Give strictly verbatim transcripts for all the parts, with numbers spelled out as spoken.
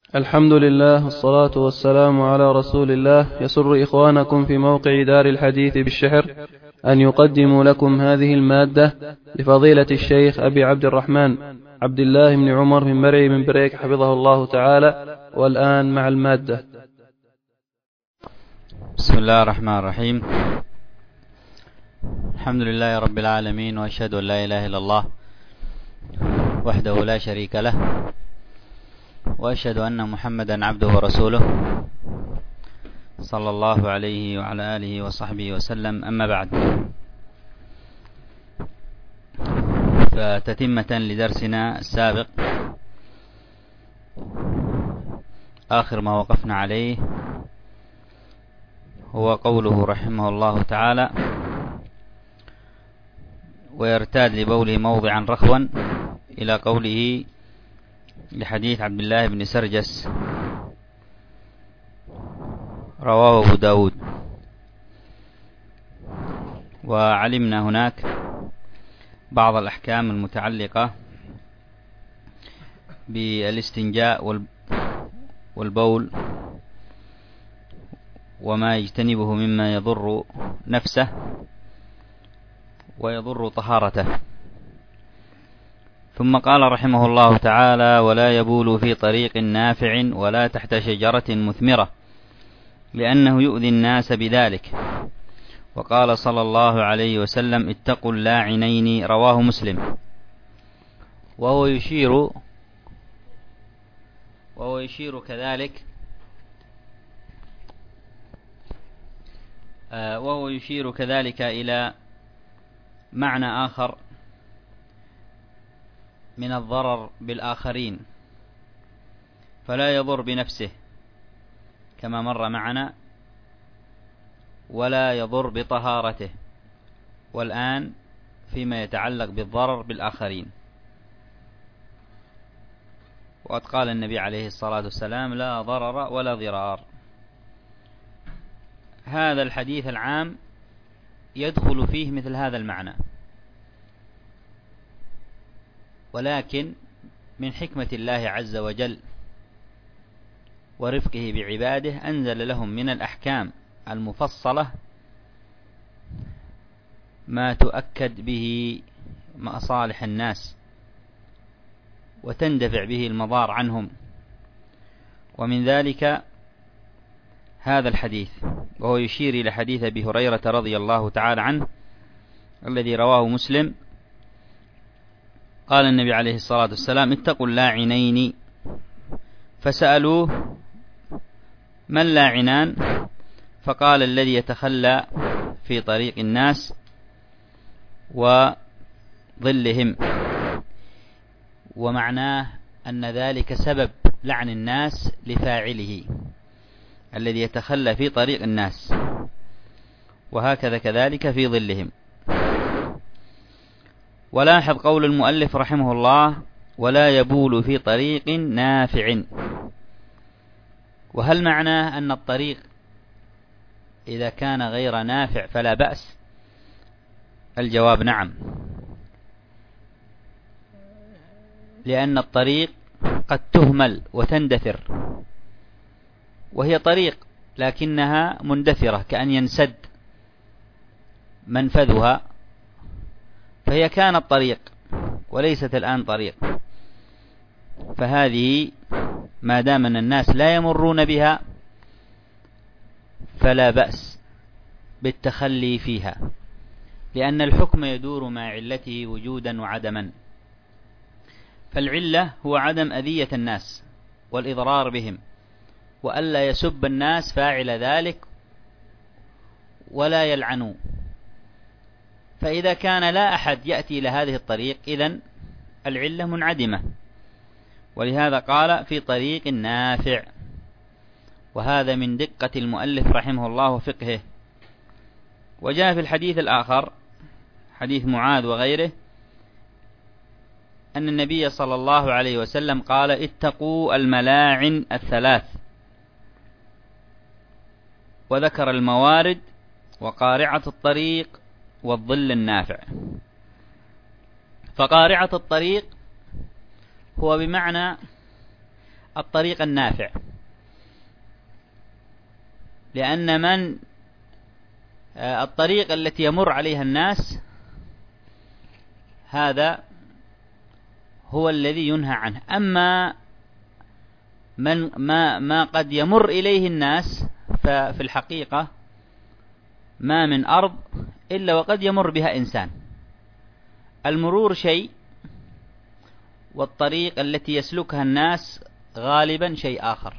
الحمد لله والصلاة والسلام على رسول الله. يسر إخوانكم في موقع دار الحديث بالشحر أن يقدموا لكم هذه المادة لفضيلة الشيخ أبي عبد الرحمن عبد الله بن عمر من مرعي من بريك حفظه الله تعالى. والآن مع المادة. بسم الله الرحمن الرحيم. الحمد لله رب العالمين، وأشهد أن لا إله إلا الله وحده لا شريك له، وأشهد أن محمدا عبده ورسوله صلى الله عليه وعلى آله وصحبه وسلم. أما بعد، فتتمة لدرسنا السابق، آخر ما وقفنا عليه هو قوله رحمه الله تعالى: ويرتاد لبوله موضعا رخوا، إلى قوله لحديث عبد الله بن سرجس رواه أبو داود. وعلمنا هناك بعض الأحكام المتعلقة بالاستنجاء والبول وما يجتنبه مما يضر نفسه ويضر طهارته. ثم قال رحمه الله تعالى: ولا يبول في طريق نافع ولا تحت شجرة مثمرة، لأنه يؤذي الناس بذلك. وقال صلى الله عليه وسلم: اتقوا اللاعنين، رواه مسلم. وهو يشير وهو يشير كذلك آه وهو يشير كذلك إلى معنى آخر من الضرر بالآخرين، فلا يضر بنفسه كما مر معنا، ولا يضر بطهارته. والآن فيما يتعلق بالضرر بالآخرين، وقد قال النبي عليه الصلاة والسلام: لا ضرر ولا ضرار. هذا الحديث العام يدخل فيه مثل هذا المعنى، ولكن من حكمة الله عز وجل ورفقه بعباده أنزل لهم من الأحكام المفصلة ما تؤكد به مصالح الناس وتندفع به المضار عنهم. ومن ذلك هذا الحديث، وهو يشير إلى حديث أبي هريرة رضي الله تعالى عنه الذي رواه مسلم. قال النبي عليه الصلاة والسلام: اتقوا اللاعنين. فسألوه: ما اللاعنان؟ فقال: الذي يتخلى في طريق الناس وظلهم. ومعناه أن ذلك سبب لعن الناس لفاعله، الذي يتخلى في طريق الناس، وهكذا كذلك في ظلهم. ولاحظ قول المؤلف رحمه الله: ولا يبول في طريق نافع. وهل معناه أن الطريق إذا كان غير نافع فلا بأس؟ الجواب نعم، لأن الطريق قد تهمل وتندثر، وهي طريق لكنها مندثرة، كأن ينسد منفذها، فهي كانت طريق وليست الآن طريق. فهذه ما دام أن الناس لا يمرون بها فلا بأس بالتخلي فيها، لأن الحكم يدور مع علته وجودا وعدما. فالعلة هو عدم أذية الناس والإضرار بهم، وألا يسب الناس فاعل ذلك ولا يلعنوا. فإذا كان لا أحد يأتي إلى هذه الطريق، إذن العلة منعدمة. ولهذا قال: في طريق نافع. وهذا من دقة المؤلف رحمه الله وفقهه. وجاء في الحديث الآخر، حديث معاذ وغيره، أن النبي صلى الله عليه وسلم قال: اتقوا الملاعن الثلاث. وذكر الموارد وقارعة الطريق والظل النافع. فقارعة الطريق هو بمعنى الطريق النافع، لأن من الطريق التي يمر عليها الناس هذا هو الذي ينهى عنه. أما من ما ما قد يمر إليه الناس ففي الحقيقة ما من أرض إلا وقد يمر بها إنسان. المرور شيء، والطريق التي يسلكها الناس غالبا شيء آخر.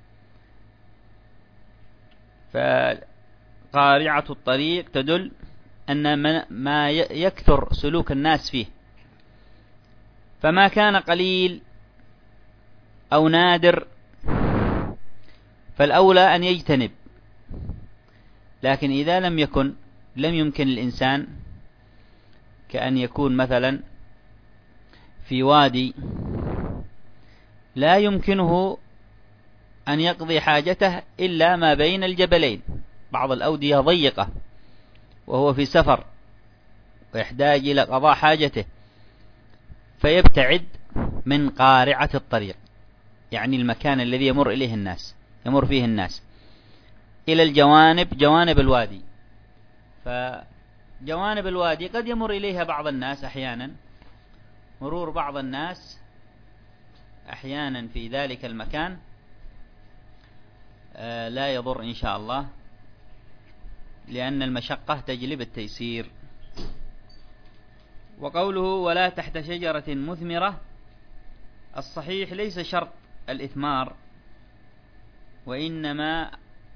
فقارعة الطريق تدل أن ما يكثر سلوك الناس فيه، فما كان قليل أو نادر فالأولى أن يجتنب. لكن إذا لم يكن لم يمكن الإنسان، كأن يكون مثلا في وادي لا يمكنه أن يقضي حاجته إلا ما بين الجبلين، بعض الأودية ضيقة وهو في سفر ويحتاج إلى قضاء حاجته، فيبتعد من قارعة الطريق، يعني المكان الذي يمر إليه الناس يمر فيه الناس، إلى الجوانب، جوانب الوادي. فجوانب الوادي قد يمر إليها بعض الناس أحيانا، مرور بعض الناس أحيانا في ذلك المكان لا يضر إن شاء الله، لأن المشقة تجلب التيسير. وقوله ولا تحت شجرة مثمرة، الصحيح ليس شرط الإثمار، وإنما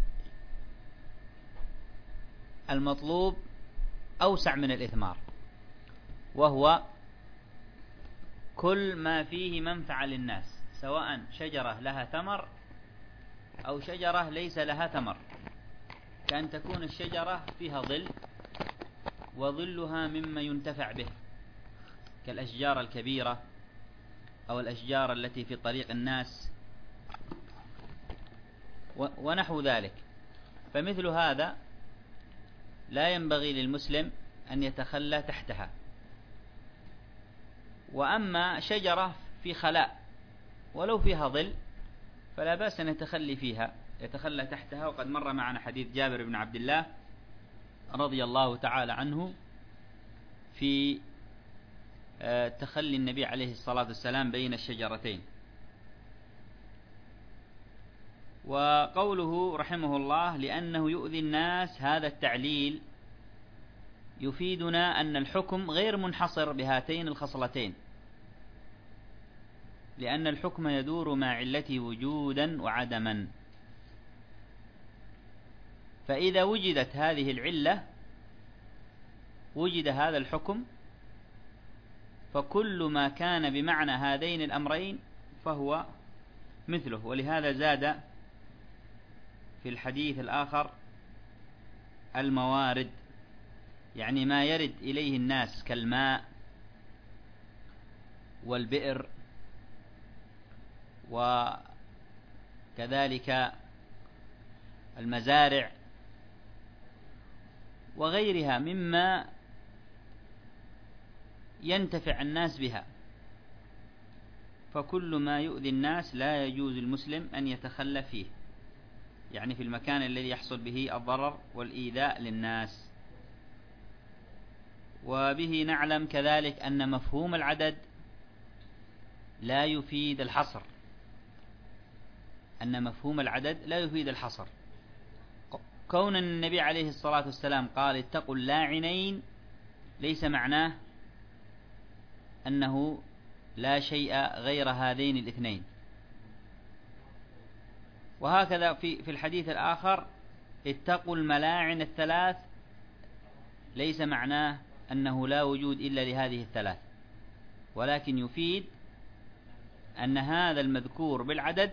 المطلوب أوسع من الإثمار، وهو كل ما فيه منفعة للناس، سواء شجرة لها ثمر أو شجرة ليس لها ثمر، كأن تكون الشجرة فيها ظل وظلها مما ينتفع به، كالأشجار الكبيرة أو الأشجار التي في طريق الناس ونحو ذلك. فمثل هذا لا ينبغي للمسلم أن يتخلى تحتها. وأما شجرة في خلاء ولو فيها ظل فلا بأس أن يتخلي فيها يتخلى تحتها. وقد مر معنا حديث جابر بن عبد الله رضي الله تعالى عنه في تخلي النبي عليه الصلاة والسلام بين الشجرتين. وقوله رحمه الله لأنه يؤذي الناس، هذا التعليل يفيدنا أن الحكم غير منحصر بهاتين الخصلتين، لأن الحكم يدور مع علته وجودا وعدما. فإذا وجدت هذه العلة وجد هذا الحكم، فكل ما كان بمعنى هذين الأمرين فهو مثله. ولهذا زاد في الحديث الآخر الموارد، يعني ما يرد إليه الناس كالماء والبئر وكذلك المزارع وغيرها مما ينتفع الناس بها. فكل ما يؤذي الناس لا يجوز المسلم أن يتخلى فيه، يعني في المكان الذي يحصل به الضرر والإيذاء للناس. وبه نعلم كذلك أن مفهوم العدد لا يفيد الحصر، أن مفهوم العدد لا يفيد الحصر. كون النبي عليه الصلاة والسلام قال اتقوا اللاعنين ليس معناه أنه لا شيء غير هذين الاثنين. وهكذا في في الحديث الآخر اتقوا الملاعن الثلاث ليس معناه أنه لا وجود إلا لهذه الثلاث، ولكن يفيد أن هذا المذكور بالعدد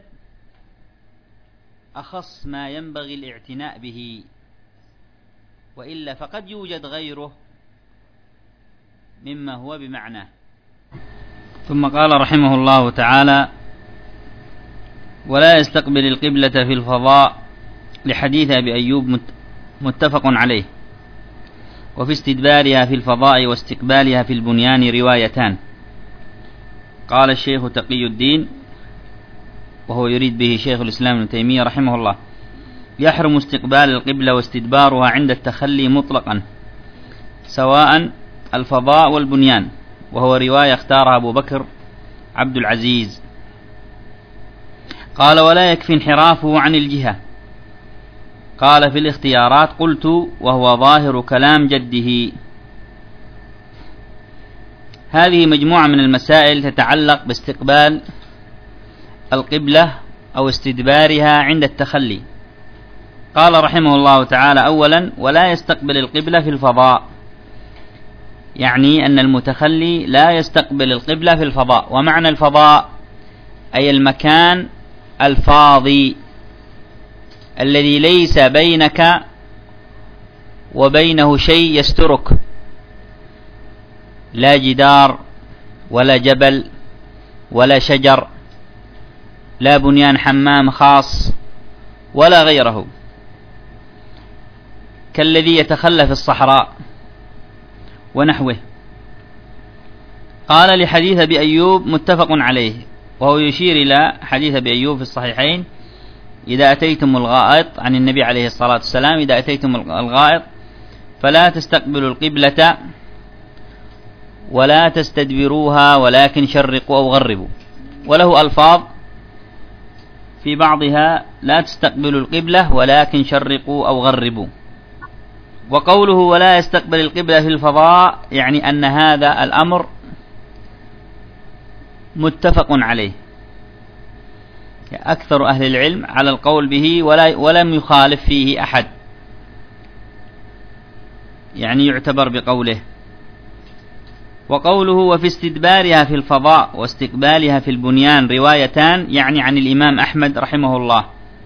أخص ما ينبغي الاعتناء به، وإلا فقد يوجد غيره مما هو بمعناه. ثم قال رحمه الله تعالى ولا يستقبل القبلة في الفضاء، لحديث أبي أيوب متفق عليه. وفي استدبارها في الفضاء واستقبالها في البنيان روايتان. قال الشيخ تقي الدين وهو يريد به شيخ الإسلام ابن تيمية رحمه الله: يحرم استقبال القبلة واستدبارها عند التخلي مطلقا سواء الفضاء والبنيان، وهو رواية اختارها أبو بكر عبد العزيز. قال: ولا يكفي انحرافه عن الجهة. قال في الاختيارات: قلت وهو ظاهر كلام جده. هذه مجموعة من المسائل تتعلق باستقبال القبلة أو استدبارها عند التخلي. قال رحمه الله تعالى: أولا، ولا يستقبل القبلة في الفضاء، يعني أن المتخلي لا يستقبل القبلة في الفضاء. ومعنى الفضاء أي المكان الفاضي الذي ليس بينك وبينه شيء يسترك، لا جدار ولا جبل ولا شجر، لا بنيان حمام خاص ولا غيره، كالذي يتخلى في الصحراء ونحوه. قال: لحديث أبي أيوب متفق عليه، وهو يشير إلى حديث أبي أيوب في الصحيحين: إذا أتيتم الغائط، عن النبي عليه الصلاة والسلام: إذا أتيتم الغائط فلا تستقبلوا القبلة ولا تستدبروها ولكن شرقوا أو غربوا. وله ألفاظ في بعضها: لا تستقبلوا القبلة ولكن شرقوا أو غربوا. وقوله ولا يستقبل القبلة في الفضاء يعني أن هذا الأمر متفق عليه، أكثر أهل العلم على القول به ولا ولم يخالف فيه أحد، يعني يعتبر بقوله. وقوله وفي استدبارها في الفضاء واستقبالها في البنيان روايتان، يعني عن الإمام أحمد رحمه الله.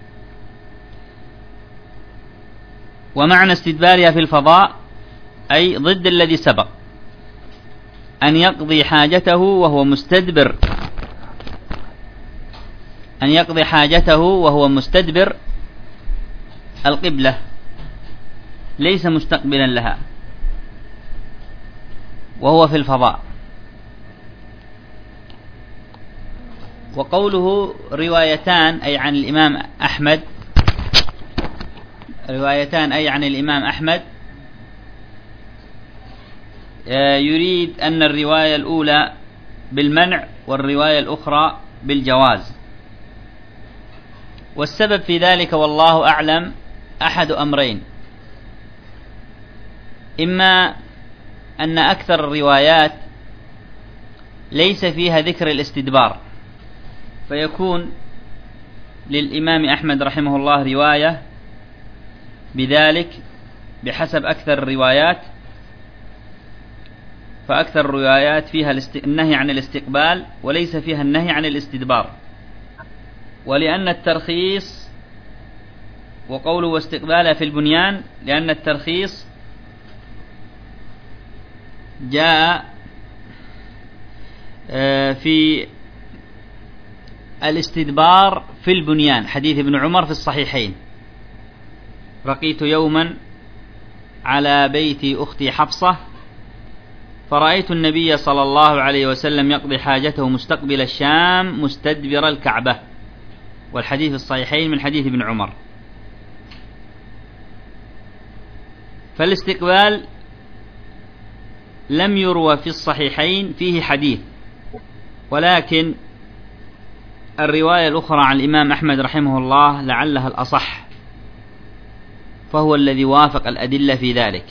ومعنى استدبارها في الفضاء أي ضد الذي سبق، أن يقضي حاجته وهو مستدبر أن يقضي حاجته وهو مستدبر القبلة، ليس مستقبلا لها، وهو في الفضاء. وقوله روايتان أي عن الإمام أحمد روايتان أي عن الإمام أحمد يريد أن الرواية الأولى بالمنع والرواية الأخرى بالجواز. والسبب في ذلك والله أعلم أحد أمرين: إما أن أكثر الروايات ليس فيها ذكر الاستدبار، فيكون للإمام أحمد رحمه الله رواية بذلك بحسب أكثر الروايات، فأكثر الروايات فيها النهي عن الاستقبال وليس فيها النهي عن الاستدبار. ولأن الترخيص، وقوله واستقبالها في البنيان، لأن الترخيص جاء في الاستدبار في البنيان، حديث ابن عمر في الصحيحين: رقيت يوما على بيت أختي حفصة فرأيت النبي صلى الله عليه وسلم يقضي حاجته مستقبل الشام مستدبر الكعبة. والحديث الصحيحين من حديث ابن عمر. فالاستقبال لم يروى في الصحيحين فيه حديث، ولكن الرواية الأخرى عن الإمام أحمد رحمه الله لعلها الأصح، فهو الذي وافق الأدلة في ذلك،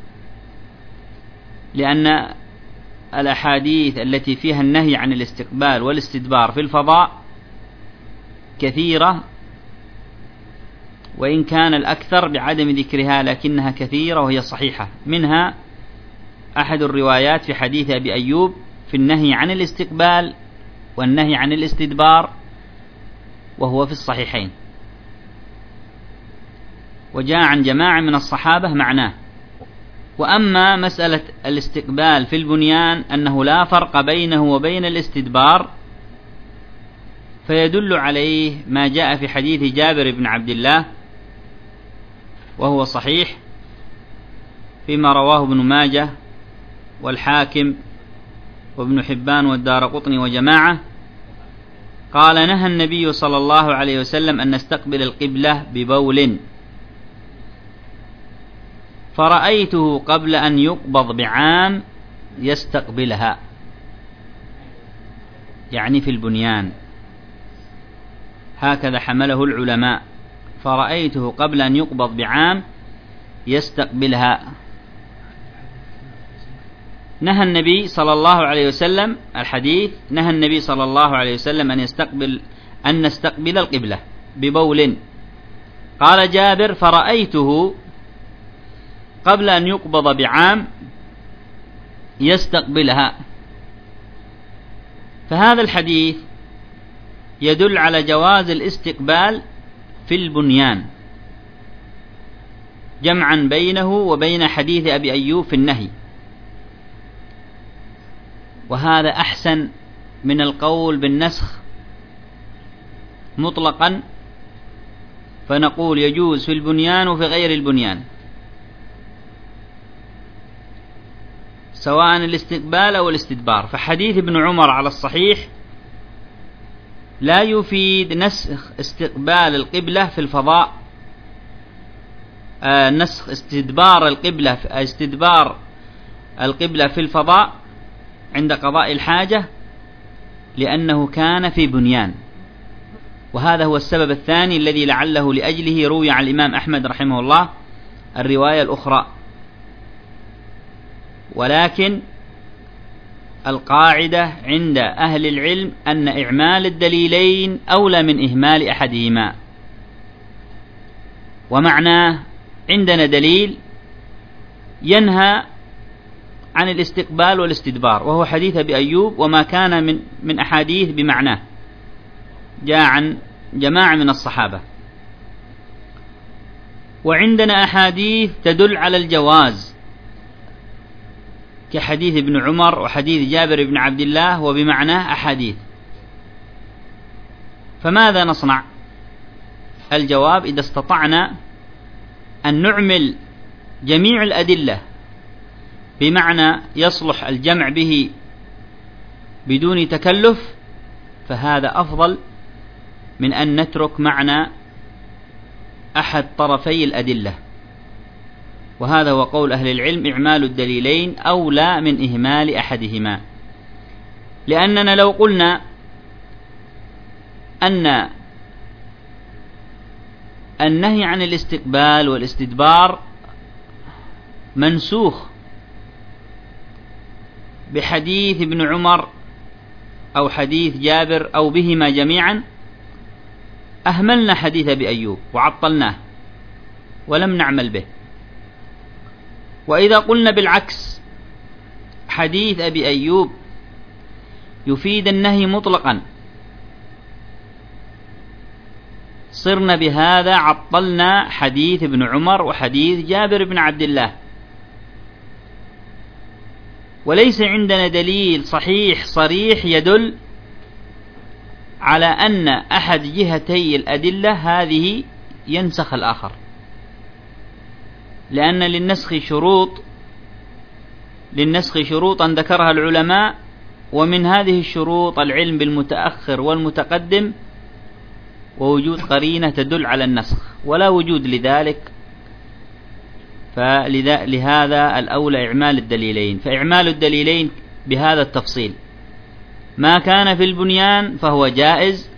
لأن الأحاديث التي فيها النهي عن الاستقبال والاستدبار في الفضاء كثيرة، وإن كان الأكثر بعدم ذكرها لكنها كثيرة وهي صحيحة. منها أحد الروايات في حديث أبي أيوب في النهي عن الاستقبال والنهي عن الاستدبار، وهو في الصحيحين، وجاء عن جماعة من الصحابة معناه. وأما مسألة الاستقبال في البنيان أنه لا فرق بينه وبين الاستدبار، فيدل عليه ما جاء في حديث جابر بن عبد الله، وهو صحيح فيما رواه ابن ماجه والحاكم وابن حبان والدارقطني وجماعة، قال: نهى النبي صلى الله عليه وسلم أن نستقبل القبلة ببول، فرأيته قبل أن يقبض بعام يستقبلها، يعني في البنيان، هكذا حمله العلماء، فرأيته قبل أن يقبض بعام يستقبلها. نهى النبي صلى الله عليه وسلم، الحديث: نهى النبي صلى الله عليه وسلم أن يستقبل أن نستقبل القبلة ببول. قال جابر: فرأيته قبل أن يقبض بعام يستقبلها. فهذا الحديث يدل على جواز الاستقبال في البنيان، جمعا بينه وبين حديث أبي أيوب في النهي، وهذا أحسن من القول بالنسخ مطلقا، فنقول يجوز في البنيان وفي غير البنيان، سواء الاستقبال أو الاستدبار. فحديث ابن عمر على الصحيح لا يفيد نسخ استقبال القبلة في الفضاء، آه نسخ استدبار القبلة استدبار القبلة في الفضاء عند قضاء الحاجة، لأنه كان في بنيان. وهذا هو السبب الثاني الذي لعله لأجله روي عن الإمام أحمد رحمه الله الرواية الأخرى. ولكن القاعدة عند أهل العلم أن إعمال الدليلين أولى من إهمال أحدهما. ومعناه: عندنا دليل ينهى عن الاستقبال والاستدبار، وهو حديث أبي أيوب، وما كان من من أحاديث بمعناه جاء عن جماعة من الصحابة. وعندنا أحاديث تدل على الجواز كحديث ابن عمر وحديث جابر بن عبد الله، وبمعناه أحاديث. فماذا نصنع؟ الجواب: إذا استطعنا أن نعمل جميع الأدلة بمعنى يصلح الجمع به بدون تكلف، فهذا أفضل من أن نترك معنى أحد طرفي الأدلة. وهذا هو قول أهل العلم: إعمال الدليلين أولى من إهمال أحدهما. لأننا لو قلنا أن النهي عن الاستقبال والاستدبار منسوخ بحديث ابن عمر أو حديث جابر أو بهما جميعا، أهملنا حديث أبي أيوب وعطلناه ولم نعمل به. وإذا قلنا بالعكس، حديث أبي أيوب يفيد النهي مطلقا، صرنا بهذا عطلنا حديث ابن عمر وحديث جابر بن عبد الله. وليس عندنا دليل صحيح صريح يدل على أن أحد جهتي الأدلة هذه ينسخ الآخر، لأن للنسخ شروط للنسخ شروطا ذكرها العلماء، ومن هذه الشروط العلم بالمتأخر والمتقدم ووجود قرينة تدل على النسخ، ولا وجود لذلك، فلهذا الأولى إعمال الدليلين. فإعمال الدليلين بهذا التفصيل: ما كان في البنيان فهو جائز،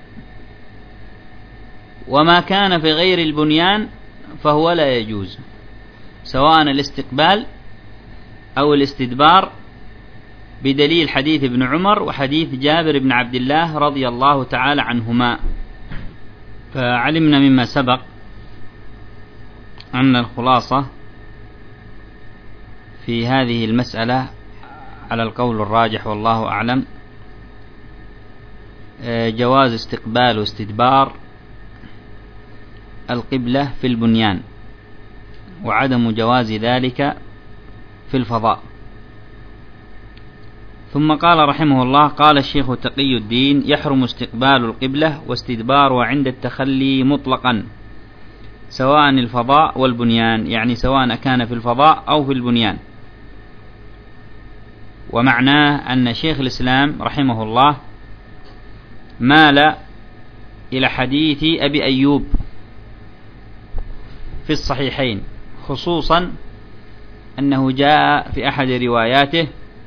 وما كان في غير البنيان فهو لا يجوز، سواء الاستقبال أو الاستدبار، بدليل حديث ابن عمر وحديث جابر بن عبد الله رضي الله تعالى عنهما. فعلمنا مما سبق أن الخلاصة في هذه المسألة على القول الراجح والله أعلم جواز استقبال واستدبار القبلة في البنيان، وعدم جواز ذلك في الفضاء. ثم قال رحمه الله: قال الشيخ تقي الدين: يحرم استقبال القبلة واستدبارها عند التخلي مطلقا، سواء الفضاء والبنيان، يعني سواء كان في الفضاء أو في البنيان. ومعناه أن شيخ الإسلام رحمه الله مال إلى حديث أبي أيوب في الصحيحين، خصوصا أنه جاء في أحد رواياته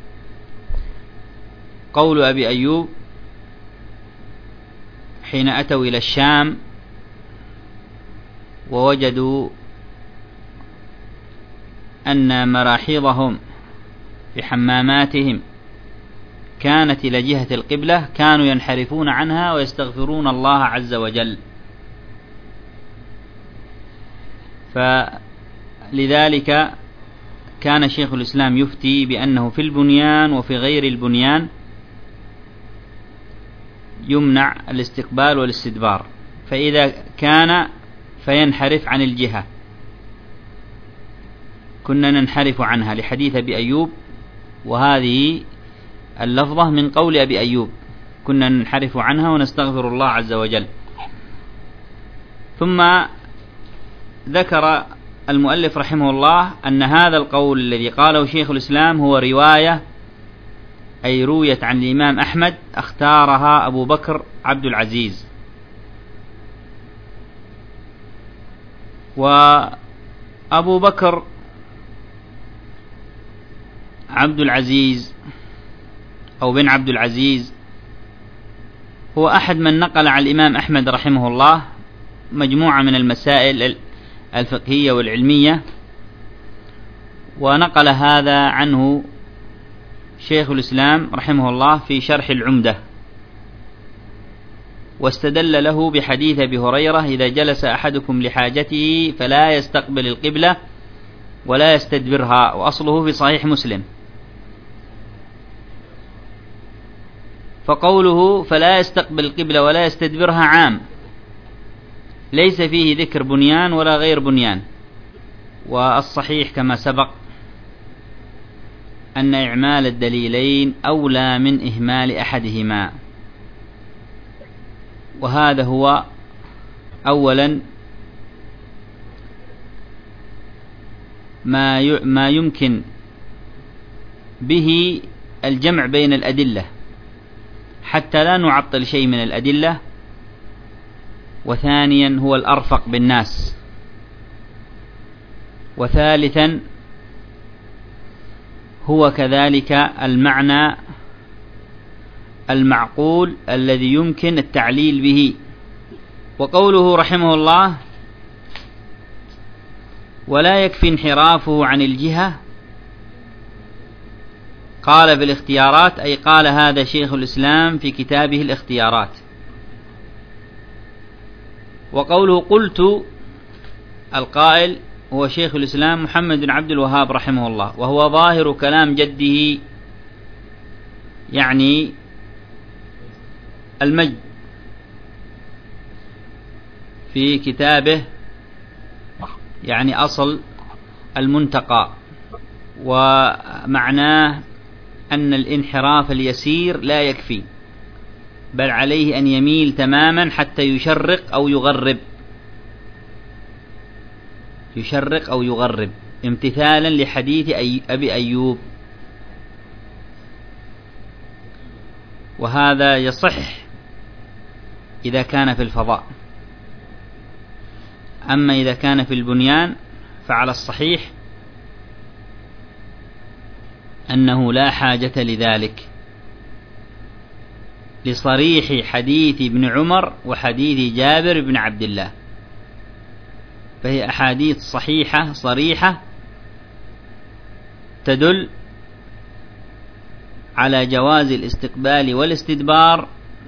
قول أبي أيوب حين أتوا إلى الشام ووجدوا أن مراحيضهم بحماماتهم كانت إلى جهة القبلة كانوا ينحرفون عنها ويستغفرون الله عز وجل. فلذلك كان شيخ الإسلام يفتي بأنه في البنيان وفي غير البنيان يمنع الاستقبال والاستدبار، فإذا كان فينحرف عن الجهة، كنا ننحرف عنها لحديث أبي أيوب، وهذه اللفظة من قول أبي أيوب، كنا ننحرف عنها ونستغفر الله عز وجل. ثم ذكر المؤلف رحمه الله أن هذا القول الذي قاله شيخ الإسلام هو رواية، أي رويت عن الإمام أحمد اختارها أبو بكر عبد العزيز، وأبو بكر عبد العزيز أو بن عبد العزيز هو أحد من نقل عن الإمام أحمد رحمه الله مجموعة من المسائل الفقهية والعلمية، ونقل هذا عنه شيخ الإسلام رحمه الله في شرح العمدة، واستدل له بحديث أبي هريرة إذا جلس أحدكم لحاجته فلا يستقبل القبلة ولا يستدبرها، وأصله في صحيح مسلم. فقوله فلا يستقبل القبلة ولا يستدبرها عام، ليس فيه ذكر بنيان ولا غير بنيان، والصحيح كما سبق أن إعمال الدليلين أولى من إهمال أحدهما، وهذا هو أولا ما ما يمكن به الجمع بين الأدلة حتى لا نعطل شيء من الأدلة، وثانيا هو الأرفق بالناس، وثالثا هو كذلك المعنى المعقول الذي يمكن التعليل به. وقوله رحمه الله ولا يكفي انحرافه عن الجهة، قال في الاختيارات، أي قال هذا شيخ الإسلام في كتابه الاختيارات. وقوله قلت، القائل هو شيخ الإسلام محمد بن عبد الوهاب رحمه الله، وهو ظاهر كلام جده يعني المجد في كتابه يعني أصل المنتقى، ومعناه أن الانحراف اليسير لا يكفي، بل عليه أن يميل تماما حتى يشرق أو يغرب، يشرق أو يغرب امتثالا لحديث أبي أيوب. وهذا يصح إذا كان في الفضاء، أما إذا كان في البنيان فعلى الصحيح أنه لا حاجة لذلك، لصريح حديث ابن عمر وحديث جابر بن عبد الله، فهي أحاديث صحيحة صريحة تدل على جواز الاستقبال والاستدبار،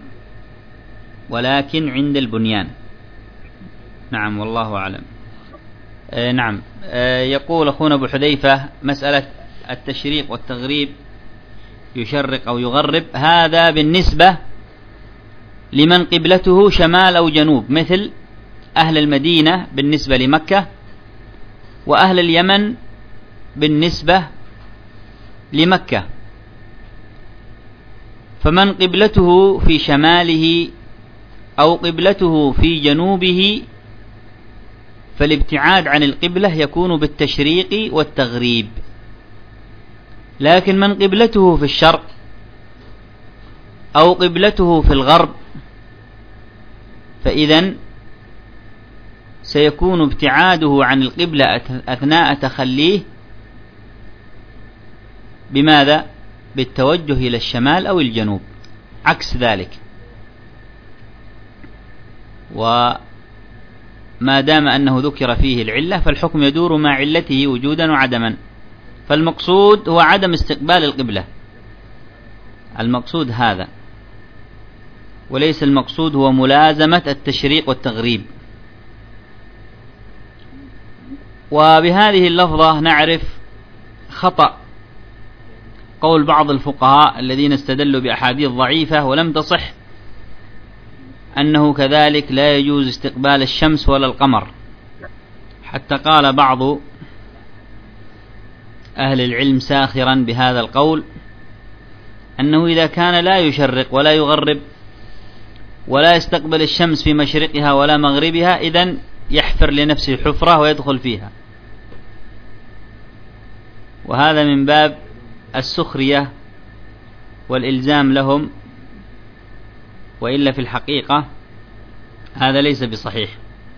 ولكن عند البنيان. نعم والله أعلم. آه نعم. آه يقول أخونا أبو حذيفة مسألة التشريق والتغريب، يشرق أو يغرب، هذا بالنسبة لمن قبلته شمال أو جنوب، مثل أهل المدينة بالنسبة لمكة، وأهل اليمن بالنسبة لمكة. فمن قبلته في شماله أو قبلته في جنوبه فالابتعاد عن القبلة يكون بالتشريق والتغريب، لكن من قبلته في الشرق أو قبلته في الغرب فإذن سيكون ابتعاده عن القبلة أثناء تخليه بماذا؟ بالتوجه إلى الشمال أو الجنوب، عكس ذلك. وما دام أنه ذكر فيه العلة فالحكم يدور مع علته وجودا وعدما. فالمقصود هو عدم استقبال القبلة، المقصود هذا، وليس المقصود هو ملازمة التشريق والتغريب. وبهذه اللفظة نعرف خطأ قول بعض الفقهاء الذين استدلوا بأحاديث ضعيفة ولم تصح أنه كذلك لا يجوز استقبال الشمس ولا القمر، حتى قال بعض أهل العلم ساخرا بهذا القول أنه إذا كان لا يشرق ولا يغرب ولا يستقبل الشمس في مشرقها ولا مغربها، إذن يحفر لنفسه حفرة ويدخل فيها، وهذا من باب السخرية والإلزام لهم، وإلا في الحقيقة هذا ليس بصحيح.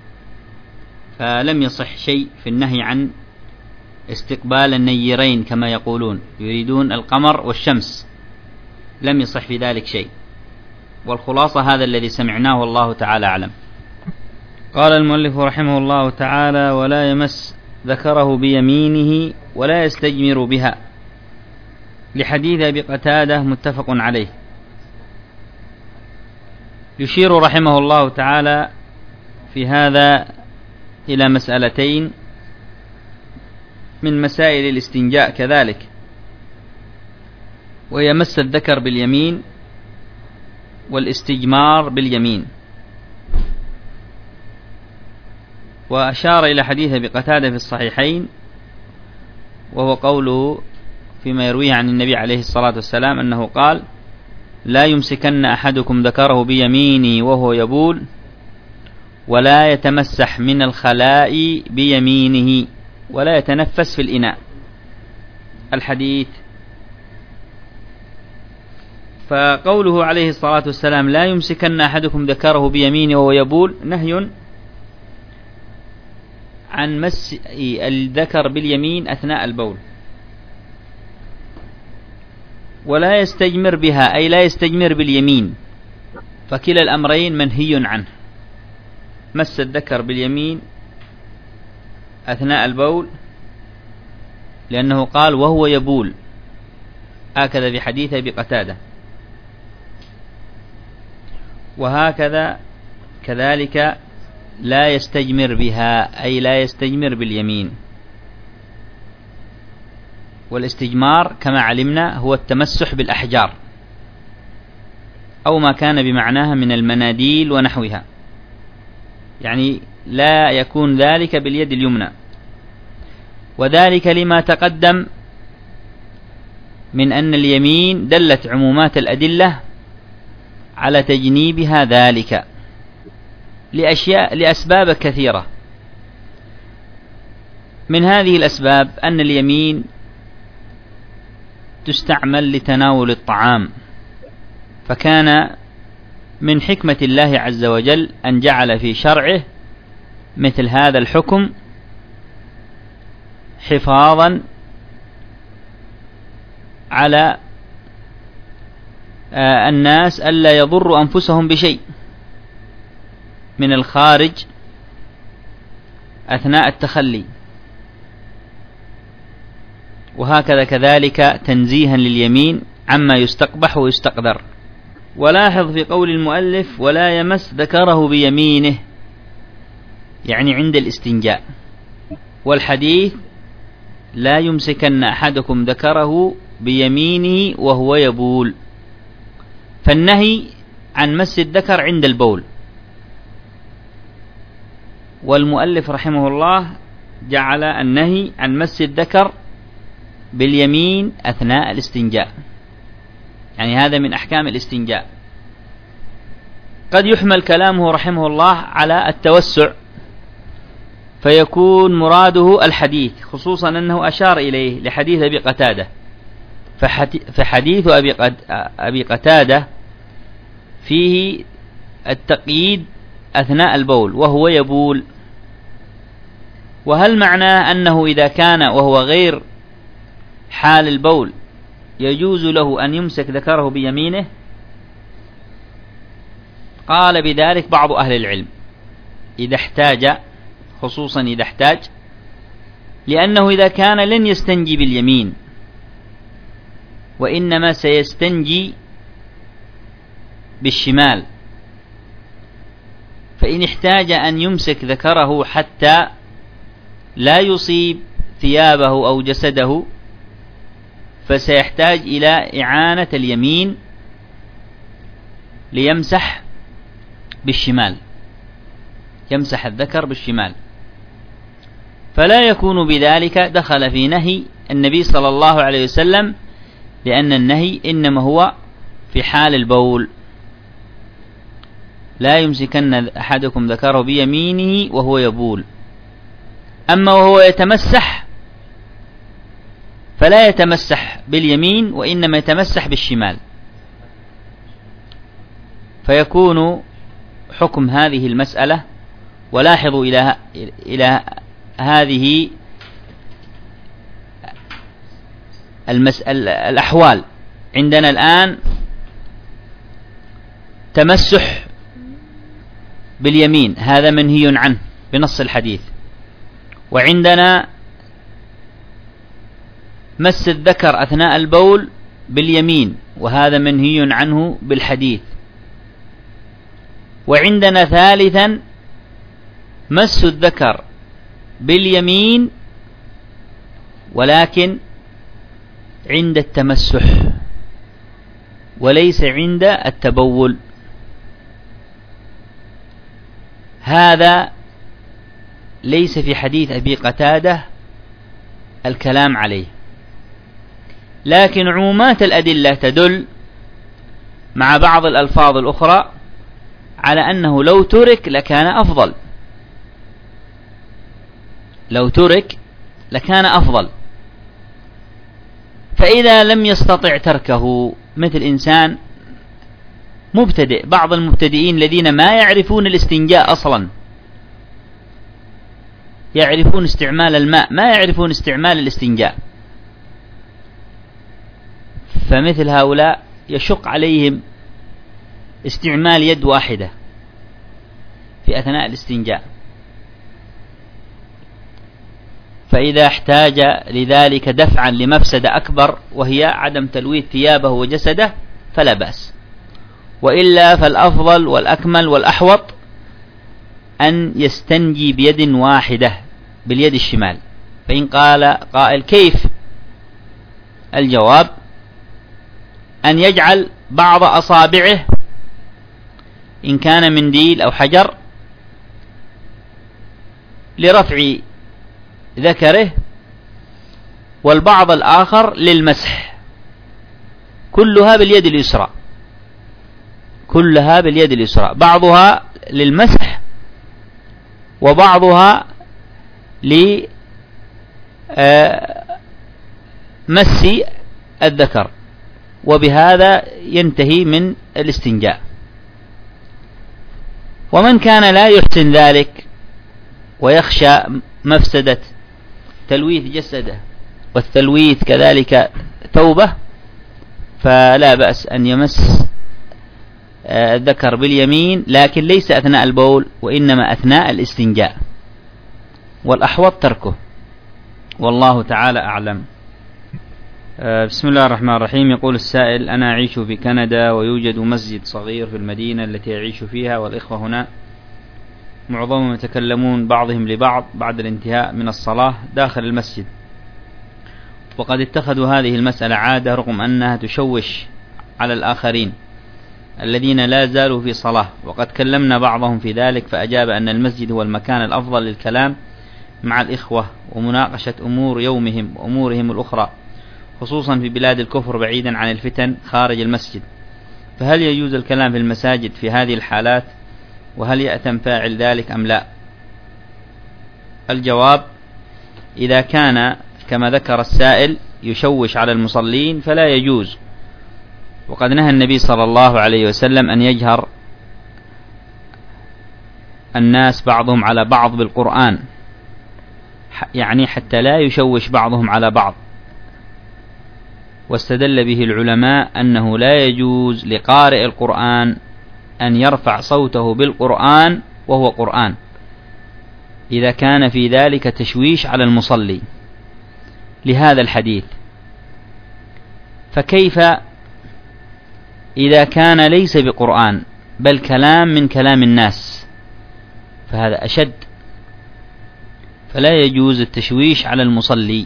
فلم يصح شيء في النهي عن استقبال النيرين كما يقولون، يريدون القمر والشمس، لم يصح في ذلك شيء. والخلاصة هذا الذي سمعناه والله تعالى أعلم. قال المؤلف رحمه الله تعالى: ولا يمس ذكره بيمينه ولا يستجمر بها، لحديث أبي قتادة متفق عليه. يشير رحمه الله تعالى في هذا إلى مسألتين من مسائل الاستنجاء كذلك، وهي مس الذكر باليمين والاستجمار باليمين. وأشار إلى حديث أبي قتادة في الصحيحين، وهو قوله فيما يرويه عن النبي عليه الصلاة والسلام أنه قال: لا يمسكن أحدكم ذكره بيمينه وهو يبول، ولا يتمسح من الخلاء بيمينه، ولا يتنفس في الإناء. الحديث. فقوله عليه الصلاة والسلام: لا يمسكن أحدكم ذكره بيمينه وهو يبول، نهي عن مس الذكر باليمين أثناء البول. ولا يستجمر بها، أي لا يستجمر باليمين، فكلا الأمرين منهي عنه. مس الذكر باليمين أثناء البول لأنه قال وهو يبول، هكذا في حديث أبي قتادة. وهكذا كذلك لا يستجمر بها، أي لا يستجمر باليمين. والاستجمار كما علمنا هو التمسح بالأحجار أو ما كان بمعناها من المناديل ونحوها، يعني لا يكون ذلك باليد اليمنى، وذلك لما تقدم من أن اليمين دلت عمومات الأدلة على تجنيبها ذلك لأشياء لأسباب كثيرة. من هذه الأسباب أن اليمين تستعمل لتناول الطعام، فكان من حكمة الله عز وجل أن جعل في شرعه مثل هذا الحكم حفاظا على الناس ألا يضروا أنفسهم بشيء من الخارج أثناء التخلي، وهكذا كذلك تنزيها لليمين عما يستقبح ويستقدر. ولاحظ في قول المؤلف: ولا يمس ذكره بيمينه، يعني عند الاستنجاء. والحديث: لا يمسكن أحدكم ذكره بيمينه وهو يبول، فالنهي عن مس الذكر عند البول. والمؤلف رحمه الله جعل النهي عن مس الذكر باليمين أثناء الاستنجاء، يعني هذا من أحكام الاستنجاء. قد يحمل كلامه رحمه الله على التوسع، فيكون مراده الحديث، خصوصا أنه أشار إليه لحديث أبي قتادة. فحديث أبي قتادة فيه التقييد أثناء البول وهو يبول. وهل معناه أنه إذا كان وهو غير حال البول يجوز له أن يمسك ذكره بيمينه؟ قال بذلك بعض أهل العلم إذا احتاج، خصوصا إذا احتاج، لأنه إذا كان لن يستنجي باليمين وإنما سيستنجي بالشمال، فإن احتاج أن يمسك ذكره حتى لا يصيب ثيابه أو جسده فسيحتاج إلى إعانة اليمين ليمسح بالشمال، يمسح الذكر بالشمال، فلا يكون بذلك دخل في نهي النبي صلى الله عليه وسلم، لأن النهي إنما هو في حال البول. لا يمسكن أحدكم ذكره بيمينه وهو يبول. أما وهو يتمسح فلا يتمسح باليمين وإنما يتمسح بالشمال، فيكون حكم هذه المسألة. ولاحظوا إلى إلى هذه المسألة الأحوال. عندنا الآن تمسح باليمين، هذا منهي عنه بنص الحديث، وعندنا مس الذكر أثناء البول باليمين، وهذا منهي عنه بالحديث. وعندنا ثالثا مس الذكر باليمين ولكن عند التمسح وليس عند التبول، هذا ليس في حديث أبي قتادة الكلام عليه، لكن عمومات الأدلة تدل مع بعض الألفاظ الأخرى على أنه لو ترك لكان أفضل، لو ترك لكان أفضل. فإذا لم يستطع تركه، مثل إنسان مبتدئ، بعض المبتدئين الذين ما يعرفون الاستنجاء أصلا، يعرفون استعمال الماء ما يعرفون استعمال الاستنجاء، فمثل هؤلاء يشق عليهم استعمال يد واحدة في أثناء الاستنجاء، فإذا احتاج لذلك دفعا لمفسدة أكبر وهي عدم تلويث ثيابه وجسده فلا بأس، وإلا فالأفضل والأكمل والأحوط أن يستنجي بيد واحدة باليد الشمال. فإن قال قائل كيف؟ الجواب أن يجعل بعض أصابعه إن كان منديل أو حجر لرفع ذكره، والبعض الآخر للمسح، كلها باليد اليسرى، كلها باليد اليسرى، بعضها للمسح وبعضها لمس الذكر، وبهذا ينتهي من الاستنجاء. ومن كان لا يحسن ذلك ويخشى مفسدة تلويث جسده والتلويث كذلك توبة، فلا بأس أن يمس الذكر باليمين، لكن ليس أثناء البول وإنما أثناء الاستنجاء، والأحوط تركه، والله تعالى أعلم. بسم الله الرحمن الرحيم. يقول السائل: أنا أعيش في كندا ويوجد مسجد صغير في المدينة التي أعيش فيها، والإخوة هنا معظمهم يتكلمون بعضهم لبعض بعد الانتهاء من الصلاة داخل المسجد، وقد اتخذوا هذه المسألة عادة رغم أنها تشوش على الآخرين الذين لا زالوا في صلاة. وقد كلمنا بعضهم في ذلك فأجاب أن المسجد هو المكان الأفضل للكلام مع الإخوة ومناقشة أمور يومهم وأمورهم الأخرى، خصوصا في بلاد الكفر بعيدا عن الفتن خارج المسجد. فهل يجوز الكلام في المساجد في هذه الحالات؟ وهل يأثم فاعل ذلك أم لا؟ الجواب: إذا كان كما ذكر السائل يشوش على المصلين فلا يجوز، وقد نهى النبي صلى الله عليه وسلم أن يجهر الناس بعضهم على بعض بالقرآن، يعني حتى لا يشوش بعضهم على بعض. واستدل به العلماء أنه لا يجوز لقارئ القرآن أن يرفع صوته بالقرآن وهو قرآن إذا كان في ذلك تشويش على المصلي لهذا الحديث. فكيف إذا كان ليس بقرآن بل كلام من كلام الناس، فهذا أشد. فلا يجوز التشويش على المصلي.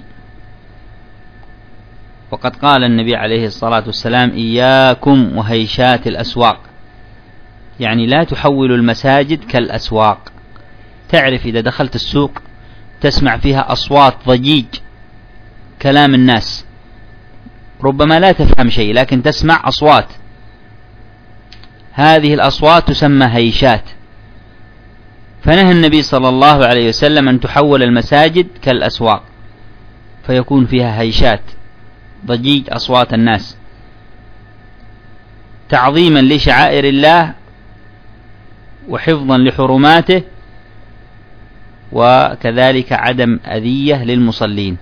وقد قال النبي عليه الصلاة والسلام: إياكم وهيشات الأسواق، يعني لا تحولوا المساجد كالأسواق. تعرف إذا دخلت السوق تسمع فيها أصوات ضجيج كلام الناس، ربما لا تفهم شيء لكن تسمع أصوات، هذه الأصوات تسمى هيشات. فنهى النبي صلى الله عليه وسلم أن تحول المساجد كالأسواق فيكون فيها هيشات ضجيج أصوات الناس، تعظيما لشعائر الله وحفظا لحرماته، وكذلك عدم أذية للمصلين.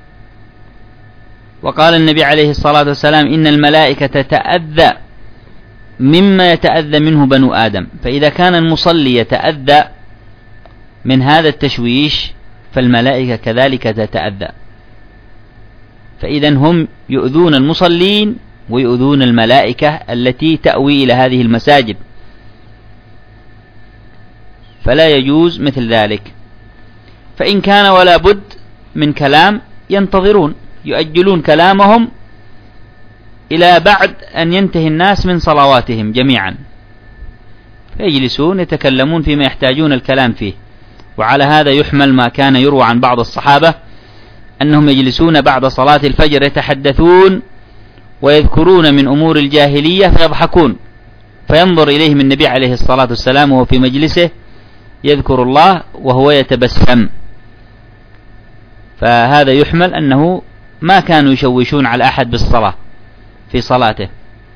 وقال النبي عليه الصلاة والسلام: إن الملائكة تتأذى مما يتأذى منه بنو آدم. فإذا كان المصلي يتأذى من هذا التشويش فالملائكة كذلك تتأذى. فإذا هم يؤذون المصلين ويؤذون الملائكة التي تأوي إلى هذه المساجد، فلا يجوز مثل ذلك. فإن كان ولا بد من كلام ينتظرون، يؤجلون كلامهم إلى بعد أن ينتهي الناس من صلواتهم جميعا، فيجلسون يتكلمون فيما يحتاجون الكلام فيه. وعلى هذا يحمل ما كان يروى عن بعض الصحابة أنهم يجلسون بعد صلاة الفجر يتحدثون ويذكرون من أمور الجاهلية فيضحكون، فينظر إليهم النبي عليه الصلاة والسلام وهو في مجلسه يذكر الله وهو يتبسم. فهذا يحمل أنه ما كانوا يشوشون على أحد بالصلاة في صلاته.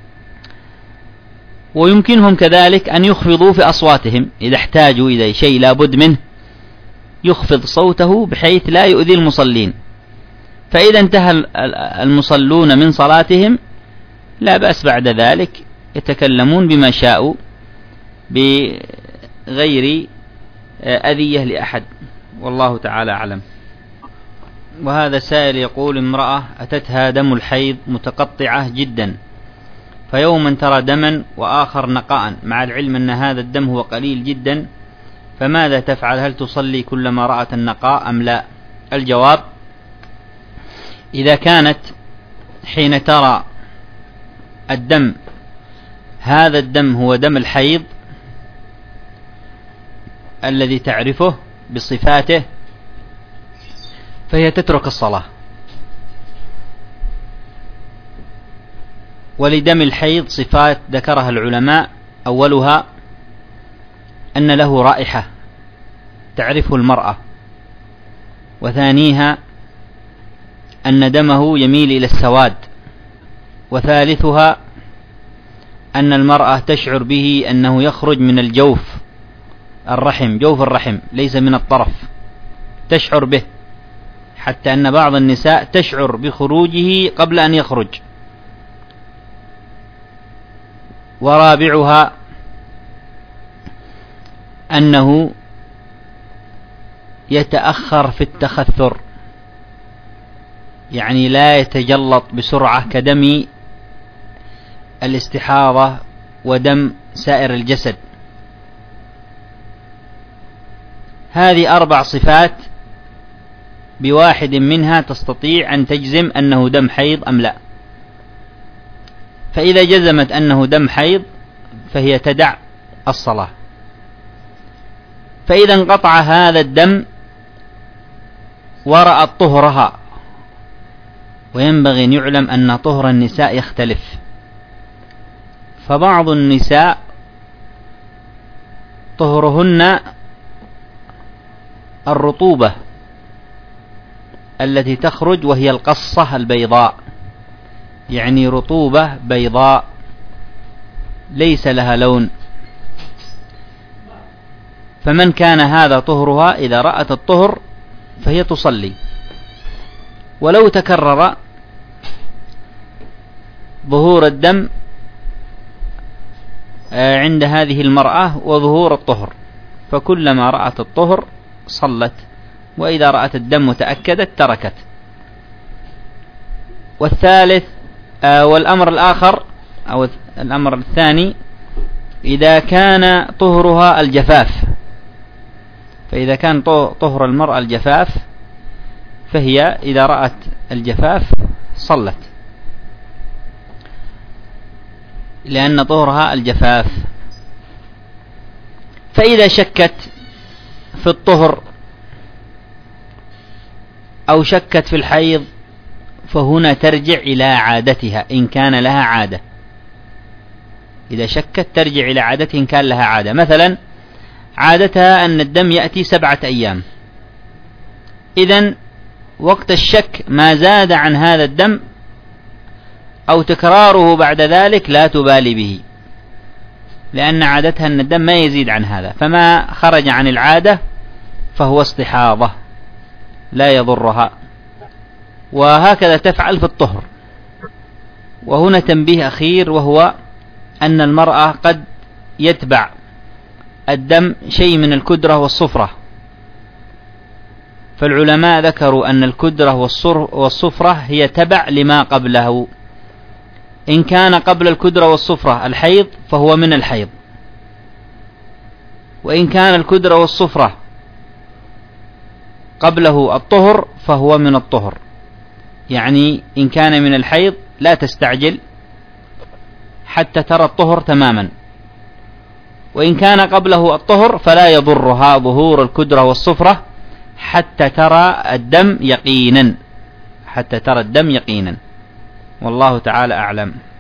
ويمكنهم كذلك أن يخفضوا في أصواتهم إذا احتاجوا إلى شيء لا بد منه، يخفض صوته بحيث لا يؤذي المصلين. فإذا انتهى المصلون من صلاتهم لا بأس بعد ذلك يتكلمون بما شاءوا بغير أذية لأحد، والله تعالى أعلم. وهذا سائل يقول: امرأة أتتها دم الحيض متقطعة جدا، فيوما ترى دما وآخر نقاء، مع العلم أن هذا الدم هو قليل جدا، فماذا تفعل؟ هل تصلي كلما رأت النقاء أم لا؟ الجواب: إذا كانت حين ترى الدم هذا الدم هو دم الحيض الذي تعرفه بصفاته فهي تترك الصلاة. ولدم الحيض صفات ذكرها العلماء، أولها أن له رائحة تعرفه المرأة، وثانيها أن دمه يميل إلى السواد، وثالثها أن المرأة تشعر به أنه يخرج من الجوف الرحم، جوف الرحم ليس من الطرف، تشعر به، حتى أن بعض النساء تشعر بخروجه قبل أن يخرج. ورابعها أنه يتأخر في التخثر، يعني لا يتجلط بسرعة كدم الاستحاضة ودم سائر الجسد. هذه أربع صفات بواحد منها تستطيع أن تجزم أنه دم حيض أم لا. فإذا جزمت أنه دم حيض فهي تدع الصلاة. فإذا انقطع هذا الدم ورأت طهرها، وينبغي أن يعلم أن طهر النساء يختلف، فبعض النساء طهرهن الرطوبة التي تخرج وهي القصة البيضاء، يعني رطوبة بيضاء ليس لها لون. فمن كان هذا طهرها إذا رأت الطهر فهي تصلي. ولو تكرر ظهور الدم عند هذه المرأة وظهور الطهر فكلما رأت الطهر صلت، وإذا رأت الدم وتأكدت تركت. والثالث والأمر الآخر أو الأمر الثاني إذا كان طهرها الجفاف، فإذا كان طهر المرأة الجفاف فهي إذا رأت الجفاف صلت، لأن طهرها الجفاف. فإذا شكت في الطهر أو شكت في الحيض فهنا ترجع إلى عادتها إن كان لها عادة. إذا شكت ترجع إلى عادتها إن كان لها عادة. مثلا عادتها أن الدم يأتي سبعة أيام، إذن وقت الشك ما زاد عن هذا الدم أو تكراره بعد ذلك لا تبالي به، لأن عادتها أن الدم ما يزيد عن هذا، فما خرج عن العادة فهو استحاضة لا يضرها. وهكذا تفعل في الطهر. وهنا تنبيه أخير، وهو أن المرأة قد يتبع الدم شيء من الكدرة والصفرة، فالعلماء ذكروا أن الكدرة والصفرة هي تبع لما قبله. إن كان قبل الكدرة والصفرة الحيض فهو من الحيض، وإن كان الكدرة والصفرة قبله الطهر فهو من الطهر. يعني إن كان من الحيض لا تستعجل حتى ترى الطهر تماما، وإن كان قبله الطهر فلا يضرها ظهور الكدرة والصفرة حتى ترى الدم يقينا، حتى ترى الدم يقينا. والله تعالى أعلم.